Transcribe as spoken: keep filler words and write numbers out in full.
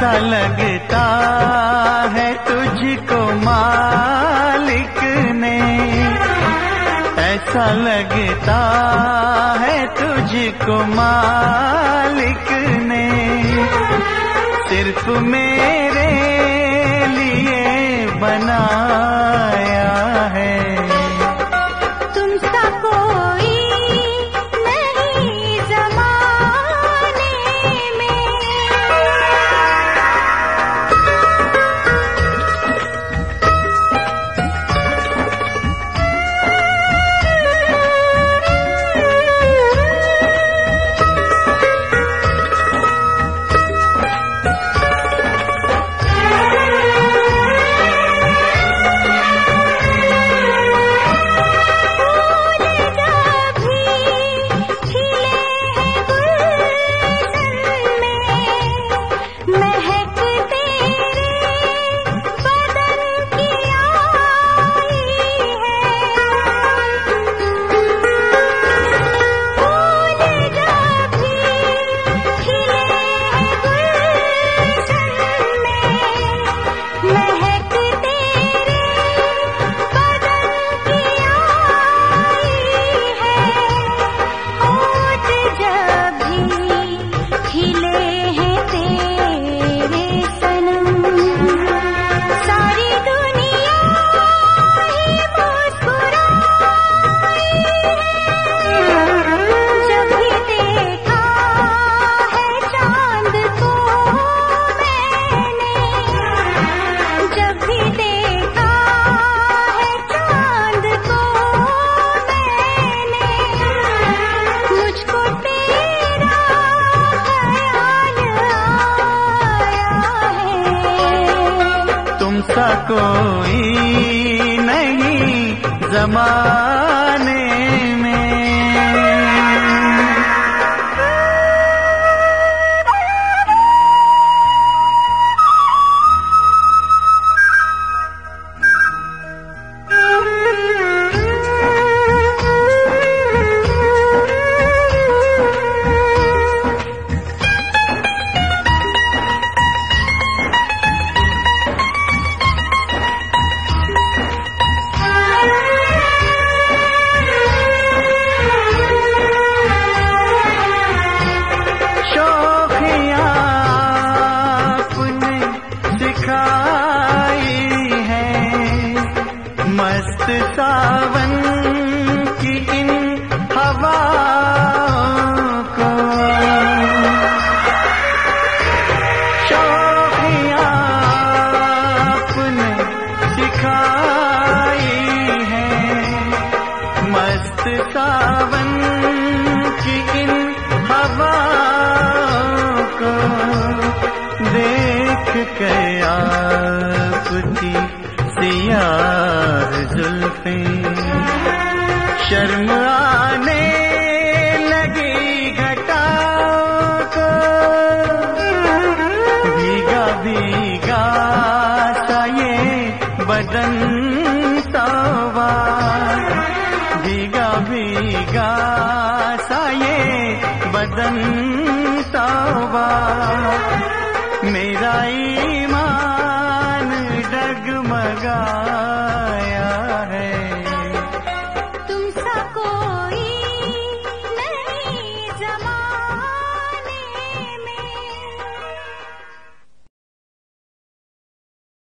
ऐसा लगता है तुझको मालिक ने, ऐसा लगता है तुझको मालिक ने सिर्फ मेरे लिए बनाया है। तुमसा कोई नहीं ज़माने में। तुमसा कोई नहीं ज़माने में। मस्त सावन की इन हवाओं को शौकियाँ आपने सिखाई है। मस्त सावन की इन हवाओं को देख के आपकी सियार जुल्फें शर्म आने लगी घटाओं को। भीगा भीगा सा ये बदन तौबा, भीगा भीगा सा ये बदन तौबा। मेरा